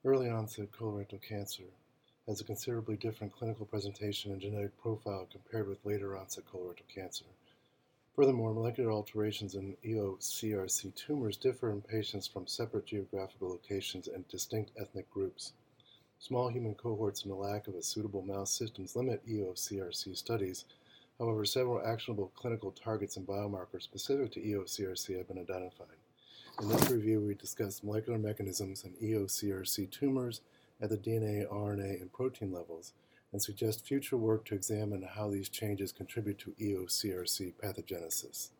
Early onset colorectal cancer has a considerably different clinical presentation and genetic profile compared with later onset colorectal cancer. Furthermore, molecular alterations in EOCRC tumors differ in patients from separate geographical locations and distinct ethnic groups. Small human cohorts and the lack of a suitable mouse systems limit EOCRC studies. However, several actionable clinical targets and biomarkers specific to EOCRC have been identified. In this review, we discuss molecular mechanisms in EOCRC tumors at the DNA, RNA, and protein levels, and suggest future work to examine how these changes contribute to EOCRC pathogenesis.